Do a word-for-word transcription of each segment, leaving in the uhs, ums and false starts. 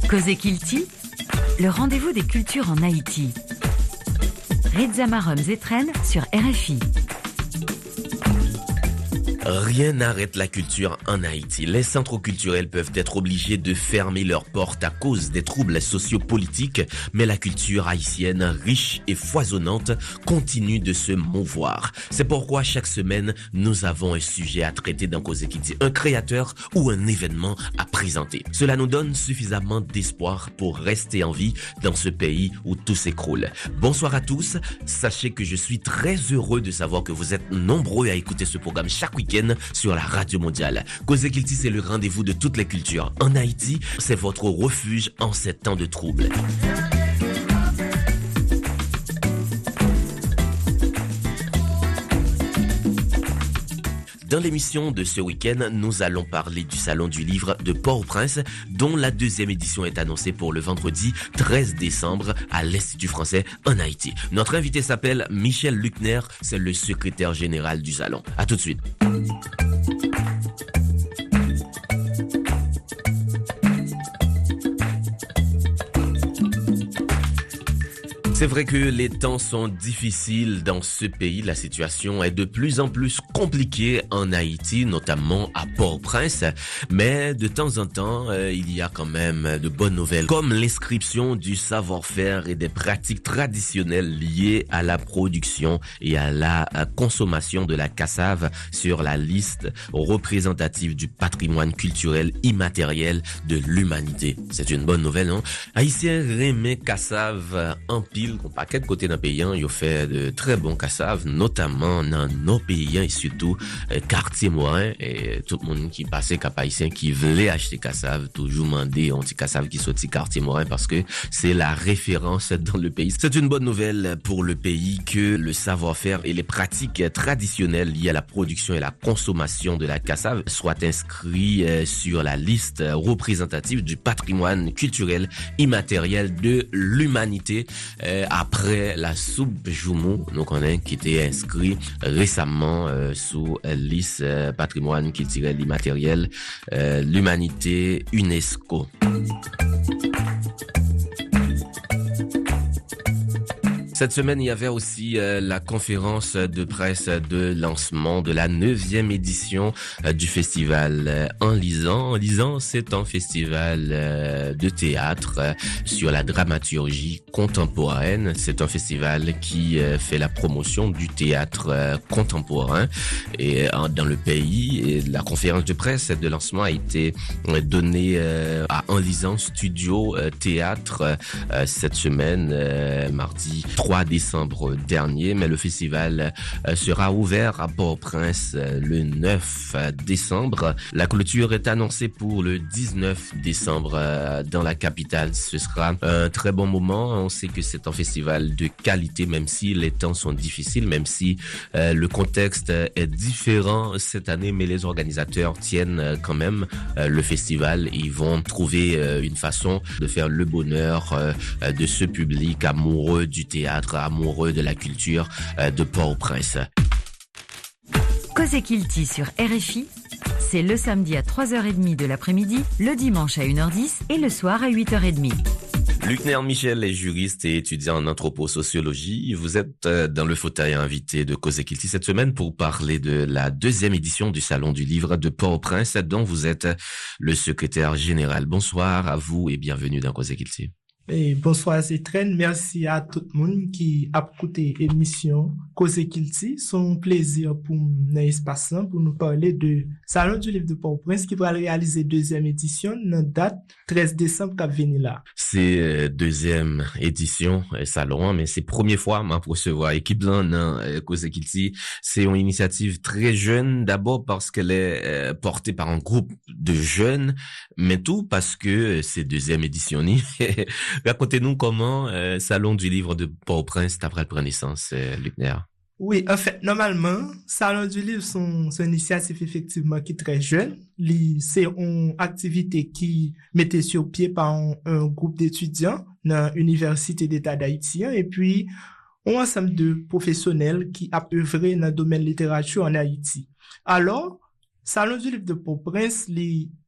Cause Kilti, le rendez-vous des cultures en Haïti. Reza Marom Zetren sur R F I. Rien n'arrête la culture en Haïti. Les centres culturels peuvent être obligés de fermer leurs portes à cause des troubles sociopolitiques, mais la culture haïtienne, riche et foisonnante, continue de se mouvoir. C'est pourquoi chaque semaine, nous avons un sujet à traiter dans Cause Kilti, un créateur ou un événement à présenter. Cela nous donne suffisamment d'espoir pour rester en vie dans ce pays où tout s'écroule. Bonsoir à tous. Sachez que je suis très heureux de savoir que vous êtes nombreux à écouter ce programme chaque week-end sur la radio mondiale. Cause Kilti, c'est le rendez-vous de toutes les cultures. En Haïti, c'est votre refuge en ces temps de troubles. Dans l'émission de ce week-end, nous allons parler du Salon du Livre de Port-au-Prince, dont la deuxième édition est annoncée pour le vendredi treize décembre à l'Institut français en Haïti. Notre invité s'appelle Michel Luckner, c'est le secrétaire général du salon. À tout de suite. C'est vrai que les temps sont difficiles dans ce pays. La situation est de plus en plus compliquée en Haïti, notamment à Port-au-Prince. Mais de temps en temps, euh, il y a quand même de bonnes nouvelles, comme l'inscription du savoir-faire et des pratiques traditionnelles liées à la production et à la consommation de la cassave sur la liste représentative du patrimoine culturel immatériel de l'humanité. C'est une bonne nouvelle, non? Haïtiens remet cassave en pile. Qu'on paquet de côté d'un pays, ils ont fait de très bons cassaves, notamment dans nos pays et surtout euh, quartier Morin, et tout le monde qui passait cap haïtien qui voulait acheter cassave, toujours demander un petit cassave qui sortit quartier Morin parce que c'est la référence dans le pays. C'est une bonne nouvelle pour le pays que le savoir-faire et les pratiques traditionnelles liées à la production et la consommation de la cassave soient inscrits euh, sur la liste représentative du patrimoine culturel immatériel de l'humanité. Euh, Après la soupe Joumou, donc on a qui était inscrit récemment euh, sous euh, liste euh, patrimoine culturel immatériel euh, l'humanité UNESCO. Cette semaine, il y avait aussi euh, la conférence de presse de lancement de la neuvième édition euh, du festival euh, En Lisant. En Lisant, c'est un festival euh, de théâtre euh, sur la dramaturgie contemporaine. C'est un festival qui euh, fait la promotion du théâtre euh, contemporain et euh, dans le pays. Et la conférence de presse de lancement a été euh, donnée euh, à En Lisant Studio euh, Théâtre euh, cette semaine, euh, mardi trois décembre dernier, mais le festival euh, sera ouvert à Port-au-Prince euh, le neuf décembre. La clôture est annoncée pour le dix-neuf décembre euh, dans la capitale. Ce sera un très bon moment. On sait que c'est un festival de qualité, même si les temps sont difficiles, même si euh, le contexte est différent cette année, mais les organisateurs tiennent euh, quand même euh, le festival. Ils vont trouver euh, une façon de faire le bonheur euh, de ce public amoureux du théâtre, amoureux de la culture euh, de Port-au-Prince. Cause Kilti sur R F I, c'est le samedi à trois heures trente de l'après-midi, le dimanche à une heure dix et le soir à huit heures trente. Luckner Michel est juriste et étudiant en anthroposociologie. Vous êtes euh, dans le fauteuil invité de Cause Kilti cette semaine pour parler de la deuxième édition du Salon du Livre de Port-au-Prince, dont vous êtes le secrétaire général. Bonsoir à vous et bienvenue dans Cause Kilti. Et bonsoir Zetren, merci à tout le monde qui a écouté l'émission Cause Kilti. C'est un plaisir pour nous espace pour nous parler de Salon du Livre de Port-au-Prince qui va réaliser deuxième édition dans date treize décembre qui vient là. C'est euh, deuxième édition euh, salon, mais c'est première fois m'a recevoir équipe là dans euh, Cause Kilti. C'est une initiative très jeune d'abord parce qu'elle est euh, portée par un groupe de jeunes, mais tout parce que euh, c'est deuxième édition. Racontez-nous comment euh, Salon du Livre de Port-au-Prince après le prendre naissance, euh, Luckner. Oui, en fait, normalement, Salon du Livre, son, son initiative effectivement qui est très jeune. Li, c'est une activité qui mettait sur pied par un, un groupe d'étudiants dans l'Université d'État d'Haïti et puis un ensemble de professionnels qui a œuvré dans le domaine littérature en Haïti. Alors, Salon du Livre de Port-au-Prince, li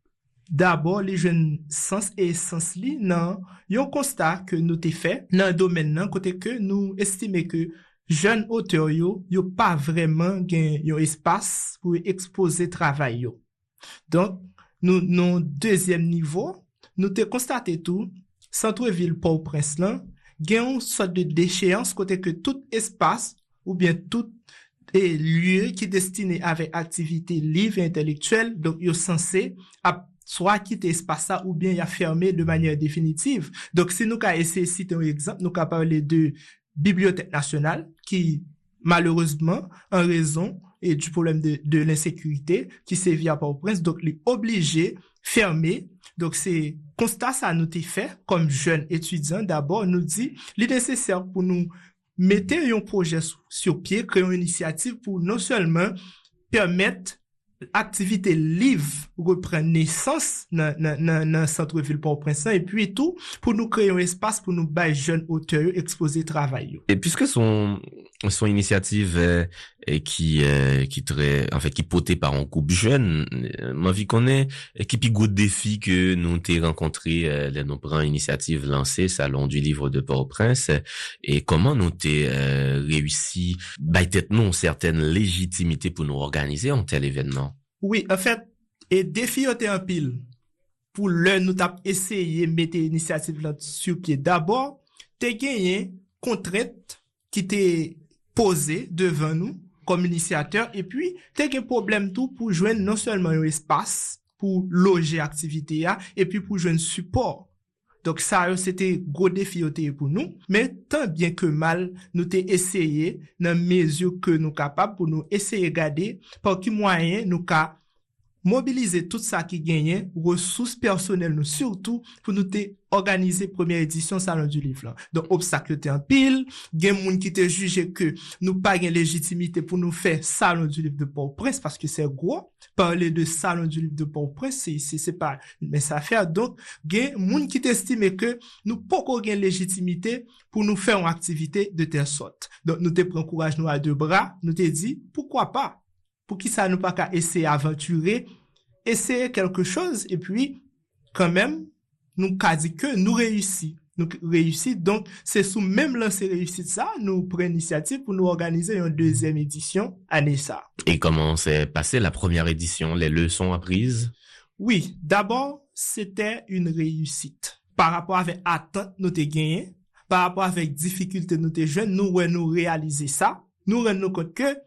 d'abord les jeunes sens et sens li nan yon constat que nous t'ai fait dans domaine nan côté que nous estimer que jeunes auteurs yo yo pas vraiment gen yon espace pour exposer travail yo. Donc nous non deuxième niveau nous t'ai constaté tout centre-ville Port-au-Prince là gen une sorte de déchéance côté que tout espace ou bien tout et lieu qui est destiné avec activité libre et intellectuelle, donc il est censé à soit quitter espace ça ou bien il a fermé de manière définitive. Donc si nous avons essayé de citer un exemple, nous avons parlé de Bibliothèque nationale qui malheureusement en raison et du problème de, de l'insécurité qui sévit à Port-au-Prince, donc il est obligé fermer. Donc c'est constat ça nous été fait comme jeunes étudiants d'abord nous dit il est nécessaire pour nous mettre un projet sur pied, créer une initiative pour non seulement permettre activité libre reprendre naissance dans dans dans centre-ville Port-au-Prince et puis tout pour nous créer un espace pour nous bailler jeunes auteurs exposer travail. Et puisque son son initiative euh, qui euh, qui très en fait qui portée par un groupe jeune, euh, moi vie connaît qui puis gros défi que nous t'ai rencontré euh, les nous prend initiative lancée salon du livre de Port-au-Prince et comment nous t'ai euh, réussi bailler tête nous certaine légitimité pour nous organiser un tel événement. Oui, en fait, et défi était en pile. Pour le nous t'a essayé mettre l'initiative là sur pied. D'abord, t'es gagné contrainte qui t'est posée devant nous comme initiateur et puis t'es gagné problème tout pour joindre non seulement un espace pour loger activité là et puis pour joindre support. Donc ça c'était gros défi pour nous, mais tant bien que mal nous t'ai essayé dans mesure que nous capables pour nous essayer garder par qui moyen nous ca mobiliser tout ça qui gagne ressources personnelles nous surtout pour nous te organiser première édition salon du livre là. Donc obstacle était en pile, gen moun qui te jugé que nous pas gain légitimité pour nous faire salon du livre de Port-au-Prince parce que c'est gros. Parler de salon du livre de Port-au-Prince c'est c'est c'est pas une mince affaire. Donc gen moun qui t'estime que nous pas gain légitimité pour nous faire une activité de telle sorte. Donc nous te prend courage nous à deux bras, nous te dit pourquoi pas. Pour qui ça nous pas qu'à essayer aventurer, essayer quelque chose et puis quand même nous qu'a dit que nous réussit, nous réussit donc c'est sous même lancer réussite ça nous prenons initiative pour nous organiser une deuxième édition année ça. Et comment s'est passée la première édition, les leçons apprises? Oui, d'abord c'était une réussite par rapport avec attente nous t'ai gagné, par rapport avec difficulté nous t'ai jeune, nous ouais nous réaliser ça, nous rendre compte que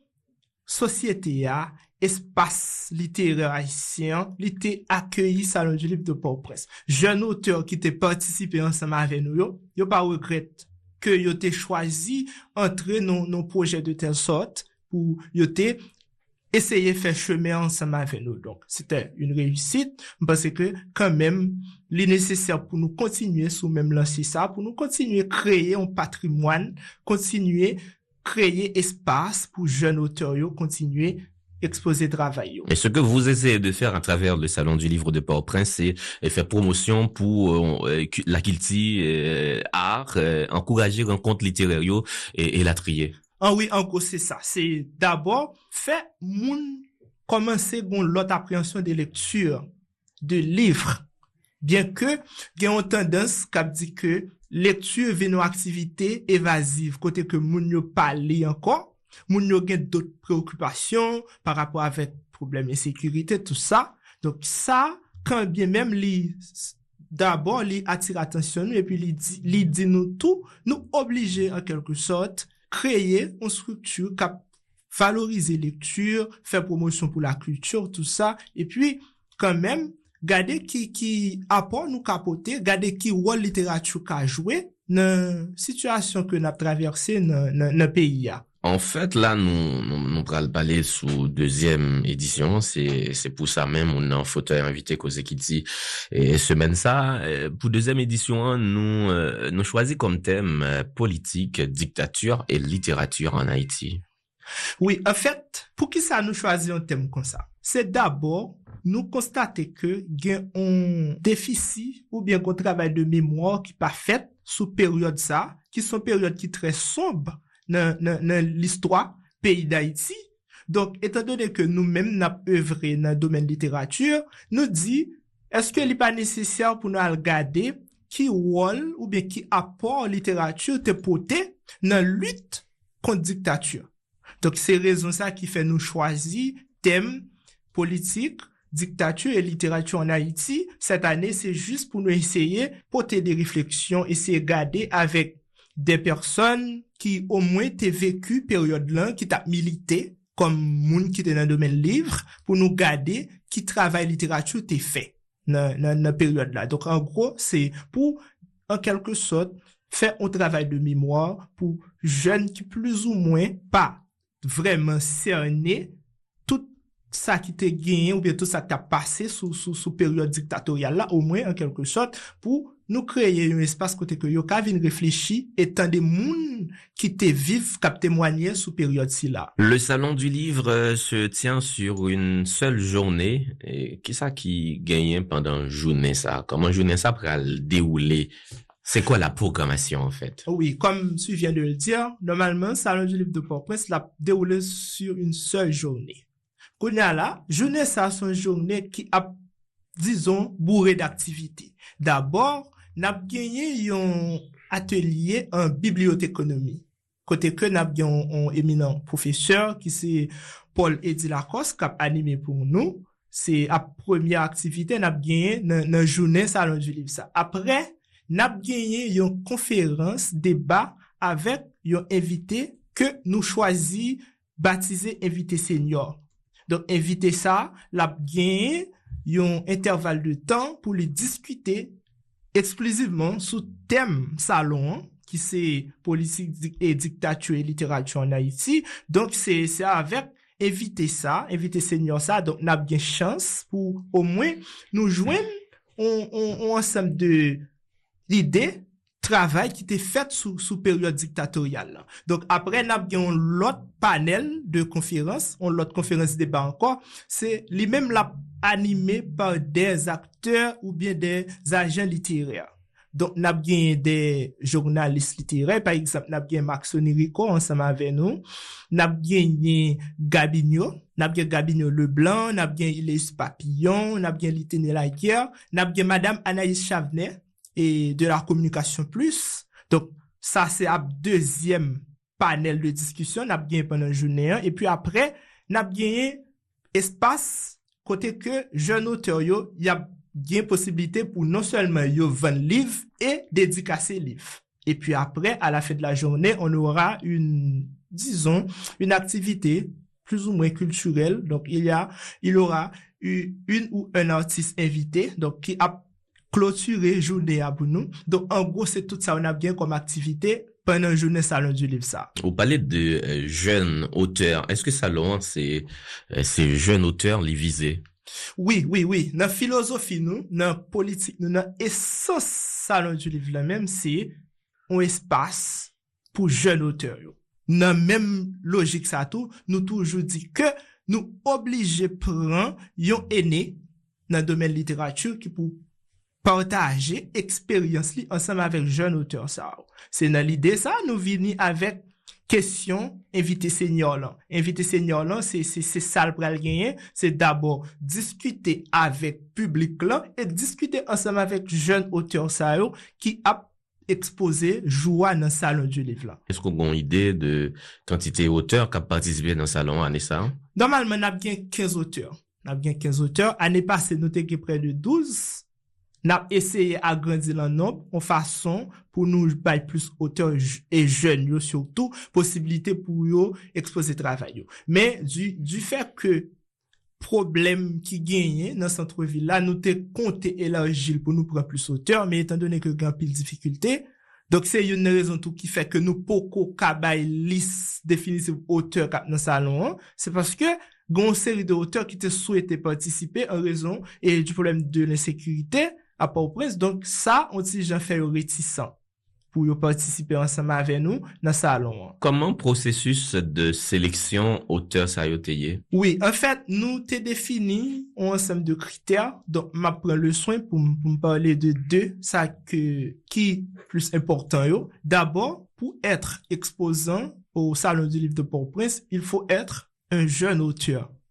société a espace littéraire haïtien, l'été accueilli salon du livre de Port-au-Prince. Jeune auteur qui t'ai participé ensemble avec nous, yo, yo pas regrette que yo t'ai choisi entrer dans nos projets de telle sorte pour yo t'ai essayer faire chemin ensemble avec nous. Donc, c'était une réussite parce que quand même, il est nécessaire pour nous continuer sous même lancer ça, pour nous continuer créer un patrimoine, continuer créer espace pour jeunes auteurs yo continuer exposer travail yo. Et ce que vous essayez de faire à travers le salon du livre de Port-au-Prince, c'est faire promotion pour euh, la culture euh, art, euh, encourager rencontres littéraires yo et, et la trier. Ah oui, en gros c'est ça. C'est d'abord faire moun commencer bon l'autre appréhension de lecture de livres, bien que il y a une tendance qui dit que lecture vient une activité évasive côté que moun yo pas li encore, moun yo gen d'autres préoccupations par rapport avec problème de sécurité tout ça. Donc ça quand bien même li d'abord li attire attention nous et puis li dit li dit nous tout nous obliger en quelque sorte créer une structure qui valoriser lecture, faire promotion pour la culture tout ça et puis quand même garder qui qui apport nous capoter, garder qui rôle littérature qu'a joué dans situation que n'a traversé dans dans pays là. En fait, là, nous, nous, nous pral parler sous deuxième édition. C'est, c'est pour ça même, on a un fauteuil invité Cause qui dit, et semaine ça, pour deuxième édition, nous, nous choisis comme thème politique, dictature et littérature en Haïti. Oui, en fait, pour qui ça nous choisit un thème comme ça? C'est d'abord, nous constater que il y a un déficit ou bien un travail de mémoire qui pas fait sous période ça, qui sont périodes qui très sombres dans, dans, dans l'histoire pays d'Haïti. Donc, étant donné que nous-mêmes n'a œuvré dans le domaine littérature, nous dit, est-ce que li pas nécessaire pour nous regarder qui rôle ou bien qui apport littérature te porté dans lutte contre dictature. Donc c'est raison ça qui fait nous choisir thème politique, dictature et littérature en Haïti. Cette année, c'est juste pour nous essayer porter des réflexions, essayer de regarder avec des personnes qui au moins t'ont vécu période là, qui t'a milité comme moun qui était dans le domaine livre, pour nous garder qui travail littérature t'es fait dans dans dans période là. Donc en gros, c'est pour en quelque sorte faire un travail de mémoire pour jeunes qui plus ou moins pas vraiment cerné tout ça qui t'a gagné ou bien tout ça qui t'a passé sous sous sous période dictatoriale là, au moins en quelque sorte pour nous créer un espace côté que yo ka vinn réfléchir étant des moun qui te vivent cap témoigner sous période ci là. Le salon du livre euh, se tient sur une seule journée. Et qui ça qui gagne pendant journée ça? Comment journée ça pral dérouler? C'est quoi la programmation en fait? Oui, comme tu viens de le dire, normalement salon du livre de Port-au-Prince l'a déroulé sur une seule journée. Kounya là, journée ça son journée qui a disons bourré d'activités. D'abord, n'a gagné un atelier en bibliothéconomie. Côté que n'a gagné un éminent professeur qui c'est Paul Eddy Lacoste qui a animé pour nous. C'est la première activité n'a gagné dans dans journée salon du livre ça. Après, n'a gagné une conférence débat avec un invité que nous choisi baptisé invité senior. Donc invité ça, l'a gagné un intervalle de temps pour les discuter exclusivement sous thème salon qui c'est politique et dictature et littérature en Haïti. Donc c'est c'est avec éviter ça, éviter senior ça, donc n'a bien chance pour au moins nous joindre on on ensemble de l'idée travail qui était fait sous sous période dictatoriale. Donc après n'a bien l'autre panel de conférence, on l'autre conférence débat encore, c'est lui même la animé par des acteurs ou bien des agents littéraires. Donc, n'a bien des journalistes littéraires, par exemple, n'a bien Max Onirico ensemble avec nous, n'a bien Gabinho, n'a bien Gabinho Leblanc, n'a bien Ilès Papillon, n'a bien Litténé Laguerre, n'a bien Madame Anaïs Chavenet et de la communication plus. Donc, ça c'est un deuxième panel de discussion, n'a bien pendant la journée, et puis après, n'a bien espace côté que jeune auteur yo, y a bien possibilité pour non seulement yo vendre livre et dédicacer livre. Et puis après, à la fin de la journée, on aura une, disons, une activité plus ou moins culturelle. Donc, il y a, il aura eu une ou un artiste invité, donc, qui a clôturé journée à nous. Donc, en gros, c'est tout ça, on a bien comme activité pendant une journée salon du livre ça. Vous parlez de euh, jeunes auteurs. Est-ce que salon, c'est, euh, ces jeunes auteurs les visés? Oui, oui, oui. Dans philosophie, nous, dans politique, nous, dans essence salon du livre là même, c'est un espace pour jeunes auteurs. Dans même logique ça tout, nous toujours dit que nous obligés prendre yon aîné dans le domaine littérature qui pour partager expérience li ensemble avec jeunes auteurs ça. C'est dans l'idée ça nous venir avec question invité senior là. Invité senior là, c'est c'est c'est ça le pral gagner, c'est d'abord discuter avec public là et discuter ensemble avec jeunes auteurs ça yo qui a exposé joie dans salon du livre là. Est-ce qu'on a une idée de quantité d'auteurs qui ont participé dans le salon année ça? Normalement, on a bien quinze auteurs. On a bien quinze auteurs. Année passée, nous avons près de douze. On a essayé d'agrandir le nombre en façon pour nous bailler plus auteurs et jeunes, yo, surtout, possibilité pour eux exposer travail. Yo. Mais du, du fait que problème qui gagne dans centre-ville là, nous te compté élargir pour nous prendre plus auteurs, mais étant donné que grand pile difficulté, donc c'est une raison tout qui fait que nous poko kabay liste définitive auteur dans salon, c'est parce que gon série de auteurs qui te souhaitaient participer en raison et du problème de l'insécurité à Port-au-Prince. Donc ça, on dit j'en fais réticent pour y participer ensemble avec nous dans salon. Comment processus de sélection auteur ça yo teye? Oui, en fait, nous t'ai défini un ensemble de critères. Donc m'a prend le soin pour me parler de deux ça que qui plus important yo. D'abord, pour être exposant au salon du livre de Port-au-Prince, il faut être un jeune auteur.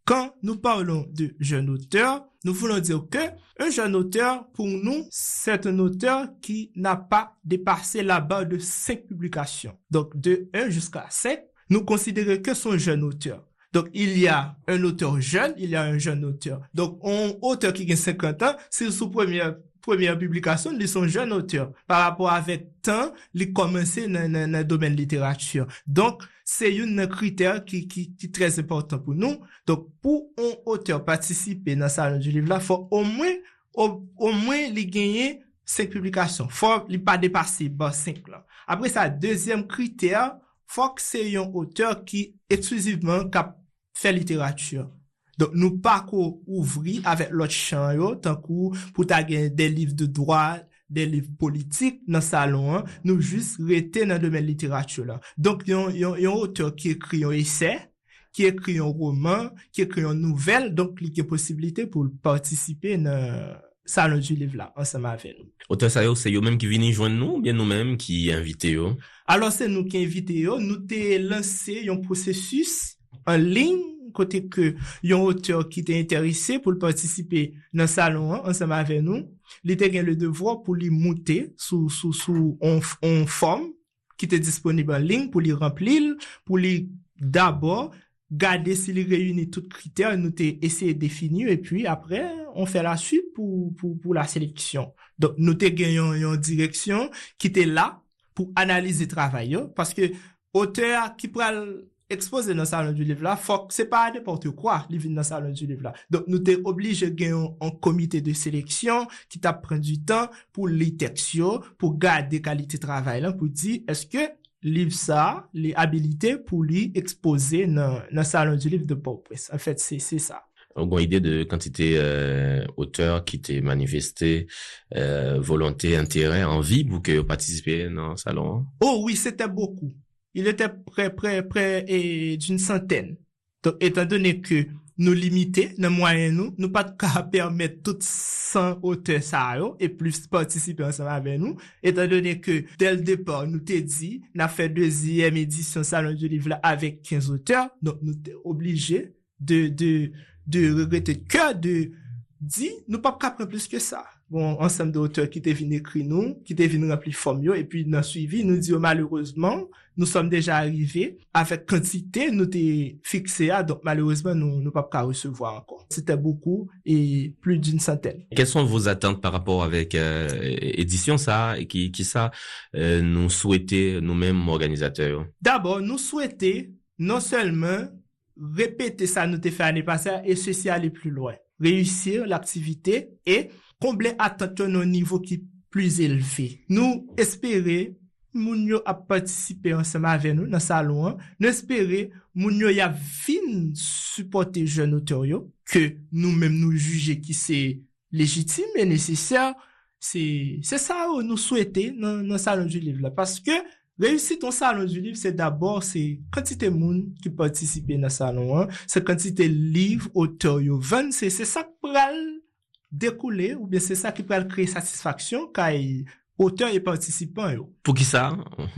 quand nous parlons de jeune auteur, nous voulons dire que un jeune auteur, pour nous, c'est un auteur qui n'a pas dépassé la barre de cinq publications. Donc, de un jusqu'à cinq, nous considérons que son jeune auteur. Donc, il y a un auteur jeune, il y a un jeune auteur. Donc, un auteur qui a cinquante ans, c'est sous première première publication, ils sont jeunes auteurs. Par rapport avec temps, ils commencé dans, dans, dans le domaine de littérature. Donc, c'est un critère qui, qui, qui est très important pour nous. Donc, pour un auteur participer dans le salon du livre là, faut au moins, au, au moins, les gagner cinq publications. Faut, il pas dépasser, bah, cinq là. Après ça, deuxième critère, faut que c'est un auteur qui exclusivement cap fait littérature. Donc, nous pas qu'on ouvrir avec l'autre champ, yo, tant que pour ta gagner des livres de droit, des livres politiques dans le salon, hein, nous juste rester dans le domaine de littérature là. Donc, il y a un auteur qui écrit un essai, qui écrit un roman, qui écrit une nouvelle, donc il y a possibilité pour participer dans salon du livre là, ensemble avec nous. Auteur ça yo, c'est eux même qui viennent joindre nous, ou bien nous-mêmes qui invité yo? Alors, c'est nous qui invité yo, nous t'ai lancé un processus en ligne, côté que yon auteur qui était intéressé pour participer dans le salon, hein, ensemble avec nous, il était gain le devoir pour lui monter sous, sous, sous, en, en forme, qui était disponible en ligne, pour lui remplir, pour lui d'abord, garder s'il réunit tous les critères, nous t'ai essayé de définir, et puis après, on fait la suite pour, pour, pour la sélection. Donc, nous t'ai gagné une direction qui était là pour analyser le travail, parce que auteur qui pral exposé dans le salon du livre là, faut que c'est pas n'importe quoi, il vient dans le salon du livre là. Donc, nous t'es obligé de gagner un, un comité de sélection qui t'a pris du temps pour les textes, pour garder qualité de travail là, pour dire, est-ce que livre ça, les habilités pour lui exposer dans, dans le salon du livre de Port-au-Prince. En fait, c'est, c'est ça. On a une idée de quantité euh, auteur qui t'est manifesté euh, volonté, intérêt, envie pour que vous participiez dans le salon? Oh oui, c'était beaucoup. Il était près, près, près et d'une centaine. Donc, étant donné que nous limités, dans moyen nous, nous pas de cas permettre toutes cent auteurs ça, et plus participer ensemble avec nous, étant donné que, dès le départ, nous t'ai dit, n'a fait deuxième édition Salon du Livre là avec quinze auteurs, donc nous t'es obligés de, de, de regretter que de dire, nous pas prendre plus que ça. Bon, ensemble d'auteurs qui étaient venus écrire nous, qui étaient venus remplir forme, et puis, dans suivi, nous disons, malheureusement, nous sommes déjà arrivés avec quantité, nous t'es fixé à, donc, malheureusement, nous, nous pas qu'à recevoir encore. C'était beaucoup, et plus d'une centaine. Quelles sont vos attentes par rapport avec, euh, édition ça, et qui, qui ça, euh, nous souhaiter, nous-mêmes, organisateurs? D'abord, nous souhaiter, non seulement, répéter ça, nous t'ai fait l'année passée, et ceci aller plus loin. Réussir l'activité, et combler attente à un niveau qui est plus élevé. Nous espérer moun yo a participer ensemble avec nous dans le salon, nous espérer moun yo y a vinn supporter jeune auteur yo, que nous-mêmes nous juger qui c'est légitime et nécessaire. C'est, c'est ça où nous souhaiter dans, dans le salon du livre là. Parce que réussir ton salon du livre, c'est d'abord, c'est quantité de monde qui participe dans le salon, hein. C'est quantité de livres, auteurs yo vendent, c'est, c'est ça qui pral découler, ou bien c'est ça qui peut créer satisfaction quand auteur et participant. Yo. Pour qui ça?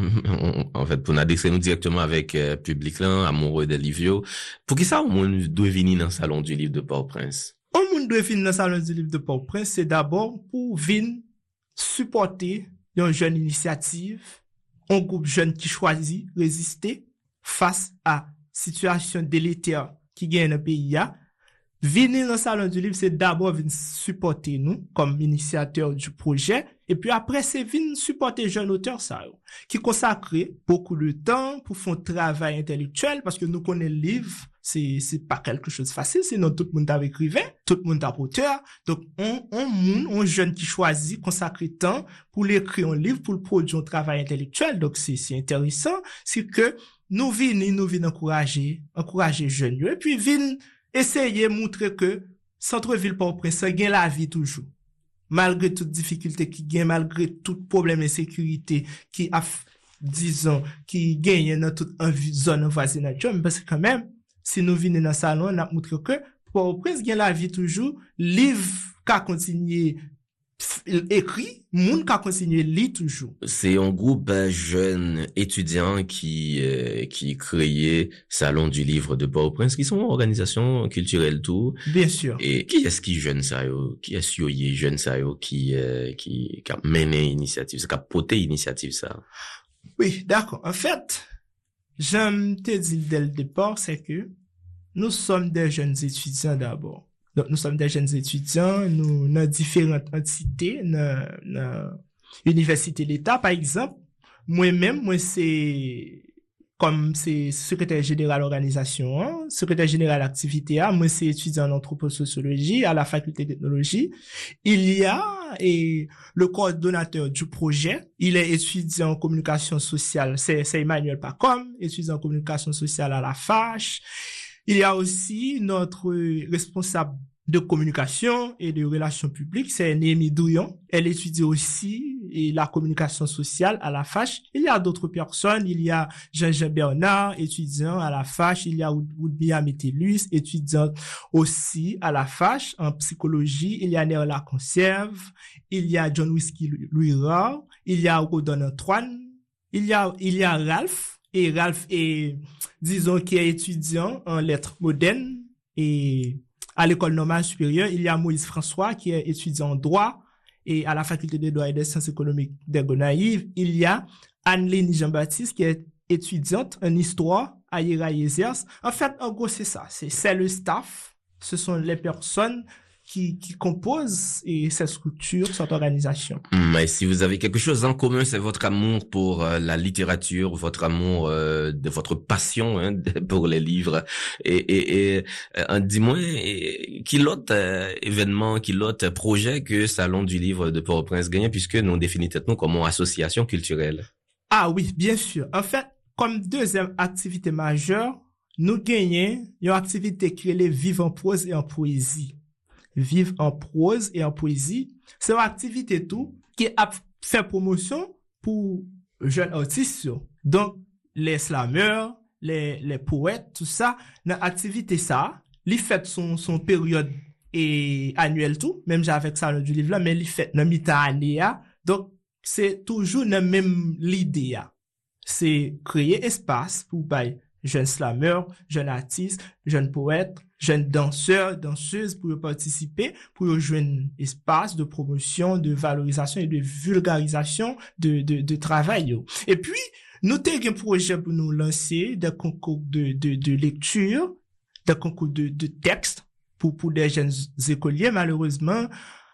En fait, pour n'adresser nous directement avec euh, public là, amoureux des livres. Pour qui ça, on doit venir dans le salon du livre de Port-au-Prince? On doit venir dans le salon du livre de Port-au-Prince, c'est d'abord pour venir supporter une jeune initiative, un groupe jeune qui choisit résister face à situation délétère qui gagne dans le pays. Venir dans le salon du livre, c'est d'abord venir supporter nous comme initiateur du projet. Et puis après, c'est venir supporter jeunes auteurs, ça, qui consacrent beaucoup de temps pour faire un travail intellectuel, parce que nous connaissons le livre, c'est, c'est pas quelque chose de facile, sinon tout le monde a écrivain, tout le monde a auteur. Donc, on, on, monde, on jeune qui choisit, consacrer temps pour l'écrire un livre, pour le produire un travail intellectuel. Donc, c'est, c'est intéressant. C'est que nous venons, nous venons encourager, encourager jeunes, et puis venons essayer de montrer que centre-ville Port-au-Prince gagne la vie toujours. Malgré toutes difficultés qui gagne, malgré tout problème d'insécurité qui a, disons, qui gagne dans toute zone voisinage, parce que quand même, si nous venons dans le salon, on a montré que Port-au-Prince gagne la vie toujours, livre qu'a continué écrit, moun ka continue lire toujours. C'est un groupe euh, jeune étudiant qui euh, qui créé Salon du livre de Port-au-Prince, qui sont une organisation culturelle tout. Bien sûr. Et qui est-ce qui jeune ça yo? Qui est-ce qui est jeune ça yo qui euh, qui qui a mené initiative, qui a porté initiative ça? Oui, d'accord. En fait, j'aime te dire dès le départ, c'est que nous sommes des jeunes étudiants d'abord. Donc, nous sommes des jeunes étudiants, nous, dans différentes entités, dans, dans l'université d'État, par exemple. Moi-même, moi, c'est, comme c'est secrétaire général organisation, hein, secrétaire général activité, hein, moi, c'est étudiant en anthroposociologie à la faculté d'ethnologie. Il y a, et le coordonnateur du projet, il est étudiant en communication sociale, c'est, c'est Emmanuel Pacom, étudiant en communication sociale à la F A C H. Il y a aussi notre responsable de communication et de relations publiques, c'est Némi Douillon. Elle étudie aussi et la communication sociale à la F A C H. Il y a d'autres personnes. Il y a Jean-Jean Bernard, étudiant à la F A C H. Il y a Woodbia Métellus, étudiante aussi à la F A C H en psychologie. Il y a Nerla Conserve. Il y a John Whisky Louis Rare. Il y a Rodon Antoine. Il y a, il y a Ralph. Et Ralph est, disons, qui est étudiant en lettres modernes et à l'école normale supérieure. Il y a Moïse François qui est étudiant en droit et à la faculté des droits et des sciences économiques d'Ergonaïve. Il y a Anne-Lénie Jean-Baptiste qui est étudiante en histoire à Yera-Yezers. En fait, en gros, c'est ça. C'est, c'est le staff. Ce sont les personnes qui, qui composent et cette structure, cette organisation. Mais si vous avez quelque chose en commun, c'est votre amour pour euh, la littérature, votre amour euh, de votre passion hein, pour les livres. Et, et, et euh, dis-moi, et, qui l'autre euh, événement, qui l'autre projet que Salon du livre de Port-au-Prince gagne, puisque nous définissons comme une association culturelle? Ah oui, bien sûr. En fait, comme deuxième activité majeure, nous gagnons une activité qui est les Vivre en prose et en poésie. Vivre en prose et en poésie, c'est une activité tout qui a fait promotion pour jeunes artistes. Donc, les slameurs, les, les poètes, tout ça, dans l'activité ça, ils fait son, son période et annuelle tout, même j'avais ça dans du livre là, mais ils fait dans mi-temps année. Donc, c'est toujours la même l'idée. C'est créer espace pour bailler jeunes slameurs, jeunes artistes, jeunes poètes, jeunes danseurs, danseuses pour participer, pour jouer un espace de promotion, de valorisation et de vulgarisation de, de, de travail. Et puis, nous avons un projet pour nous lancer des concours de, de, de lecture, des concours de, de texte pour, pour des jeunes écoliers, malheureusement,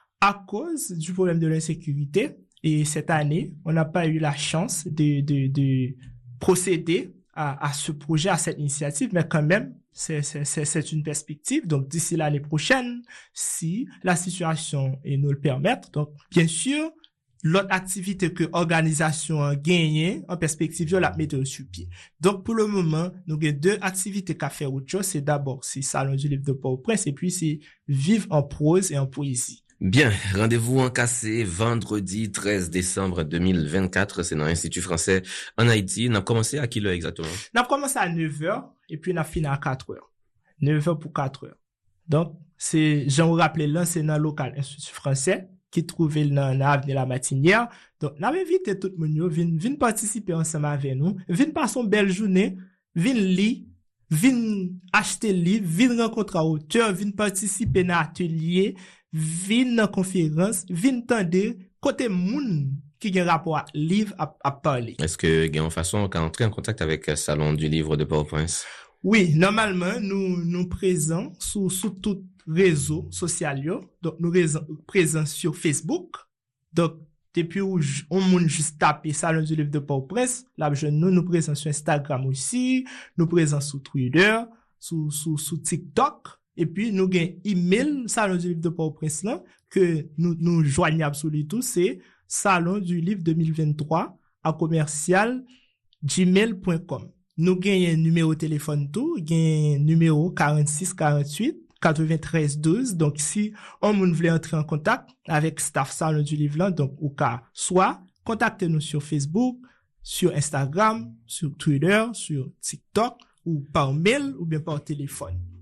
à cause du problème de l'insécurité. Et cette année, on n'a pas eu la chance de, de, de procéder à, à ce projet, à cette initiative, mais quand même, c'est, c'est, c'est, c'est une perspective. Donc, d'ici l'année prochaine, si la situation nous le permet, donc, bien sûr, l'autre activité que l'organisation a gagné, en perspective, je la mette sur pied. Donc, pour le moment, nous avons deux activités qu'à faire autre chose. C'est d'abord, c'est Salon du livre de Port-au-Prince, et puis c'est Vivre en prose et en poésie. Bien, rendez-vous en Cassé, vendredi treize décembre deux mille vingt-quatre, c'est dans l'Institut français en Haïti. On a commencé à quelle heure exactement? On a commencé à neuf heures, et puis on a fini à quatre heures. neuf heures pour quatre heures. Donc, c'est, j'en vous rappelle là, c'est dans le local Institut français, qui trouvait dans l'avenue La Matinière. Donc, on a invité tout le monde, viens, viens participer ensemble avec nous, viens passer une belle journée, viens lire, viens acheter livre, viens rencontrer auteur, viens participer dans l'atelier, viens dans conférence, viens tendre côté moun qui a un rapport à livre à, à parler. Est-ce que il y a une façon d'entrer en contact avec le Salon du livre de Port-au-Prince? Oui, normalement, nous, nous présents sur, sur tout réseau social, donc nous présents sur Facebook. Donc, depuis où on monde juste taper Salon du livre de Port-au-Prince, là, nous, nous présents sur Instagram aussi, nous présents sur Twitter, sur, sur, sur TikTok. Et puis, nous avons un email, Salon du livre de Port-au-Prince, là, que nous, nous joignons sur les tous, c'est salon du livre deux mille vingt-trois à commercial gmail point com. Nous avons un numéro de téléphone tout, nous un numéro quarante-six quarante-huit quatre-vingt-treize douze. Donc, si on voulait entrer en contact avec staff Salon du livre, là, donc, ou cas, soit, contactez-nous sur Facebook, sur Instagram, sur Twitter, sur TikTok, ou par mail, ou bien par téléphone.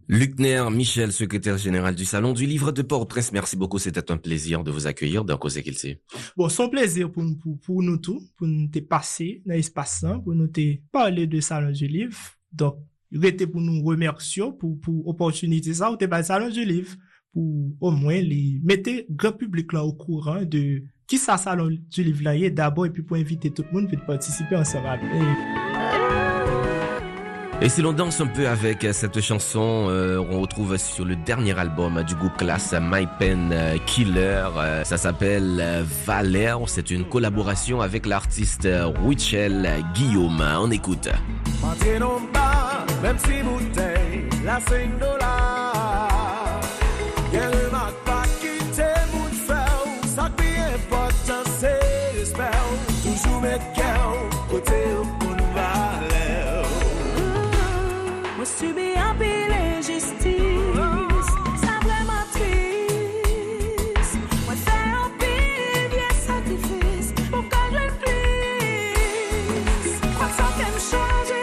Lucner Michel, secrétaire général du Salon du Livre de Port-au-Prince, merci beaucoup, c'était un plaisir de vous accueillir dans Cause qu'il sait. Bon, son plaisir pour, pour, pour nous tous, pour nous te passer dans l'espace, pour nous te parler de Salon du Livre. Donc, il était pour nous remercier pour, pour opportunité ça, ou te parler Salon du Livre, pour au moins les mettre grand public là au courant de qui ça Salon du Livre là est d'abord, et puis pour inviter tout le monde pour participer ensemble. Et... Et si l'on danse un peu avec cette chanson, euh, on retrouve sur le dernier album du groupe Class, My Pen Killer. Euh, ça s'appelle Valère. C'est une collaboration avec l'artiste Wichel Guillaume. On écoute. Même si bouteille, la cinq dollars. Y'a le mac pas quitter mon frère. Ça qui est important, c'est l'espère. Toujours mettre cœur côté pour nous valer. Moi, subis un pile injustice. Ça vraiment triste. Moi, faire un pile bien sacrifice. Pour que je le plisse. Crois que ça peut me changer.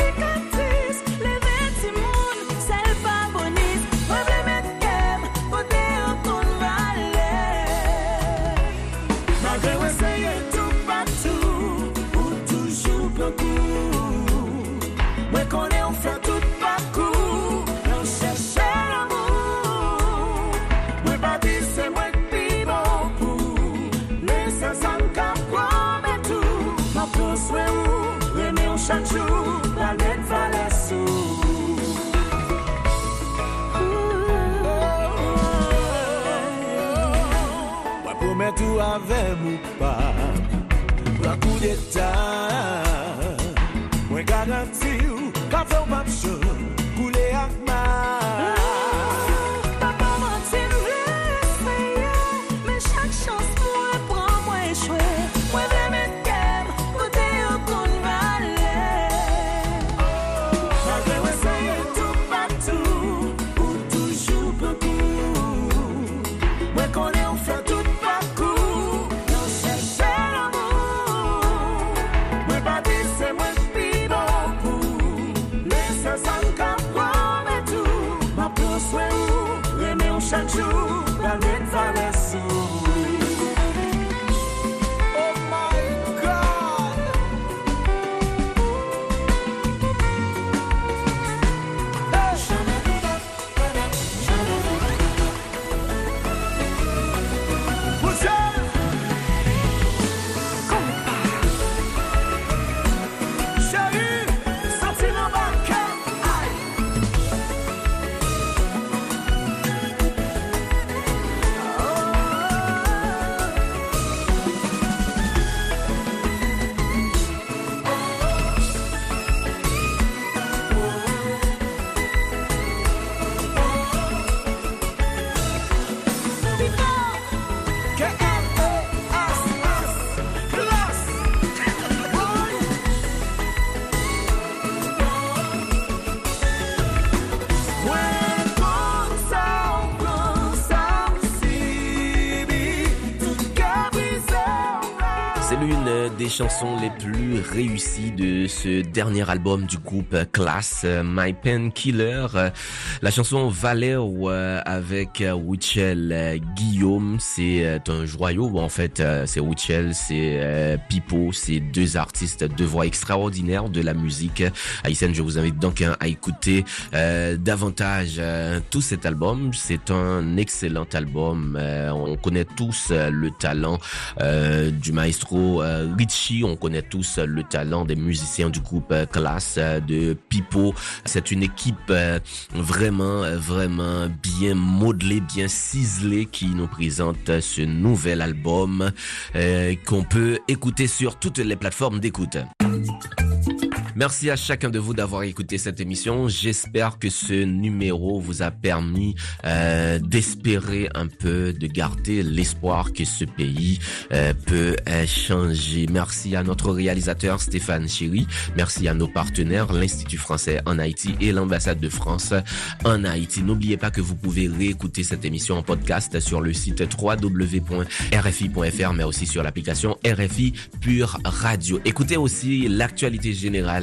Chaque jour, la net va la sous. Moi, promets tout avec mon pas. Pour un coup d'état, moi, garantis, quand on va me chaud, couler à ma. Papa mentir, essayer, mais chaque chance, moi, prends moi échouer. Moi, vais mettre calme, côté au con. Chaque jour, la nuit va la sous. Oh my God. Hey. What's up? Chérie, sorti dans ma carte. Des chansons les plus réussies de ce dernier album du groupe Class, My Pen Killer. La chanson Valère avec Wichel Guillaume, c'est un joyau. En fait, c'est Wichel, c'est Pipo, c'est deux artistes de voix extraordinaires de la musique haïtienne. Je vous invite donc à écouter euh, davantage euh, tout cet album. C'est un excellent album. Euh, on connaît tous le talent euh, du maestro euh, Richie, on connaît tous le talent des musiciens du groupe Class, de Pipo. C'est une équipe vraiment, vraiment bien modelée, bien ciselée qui nous présente ce nouvel album euh, qu'on peut écouter sur toutes les plateformes d'écoute. Merci à chacun de vous d'avoir écouté cette émission. J'espère que ce numéro vous a permis euh, d'espérer un peu, de garder l'espoir que ce pays euh, peut euh, changer. Merci à notre réalisateur Stéphane Chéry. Merci à nos partenaires, l'Institut français en Haïti et l'ambassade de France en Haïti. N'oubliez pas que vous pouvez réécouter cette émission en podcast sur le site w w w point r f i point f r, mais aussi sur l'application R F I Pure Radio. Écoutez aussi l'actualité générale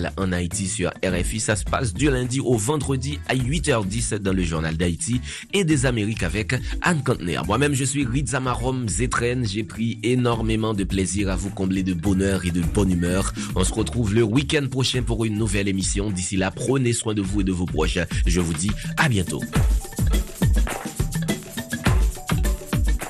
spécial en Haïti sur R F I. Ça se passe du lundi au vendredi à huit heures dix dans le journal d'Haïti et des Amériques avec Anne Contener. Moi-même, je suis Rizamarom Zetren. J'ai pris énormément de plaisir à vous combler de bonheur et de bonne humeur. On se retrouve le week-end prochain pour une nouvelle émission. D'ici là, prenez soin de vous et de vos proches. Je vous dis à bientôt.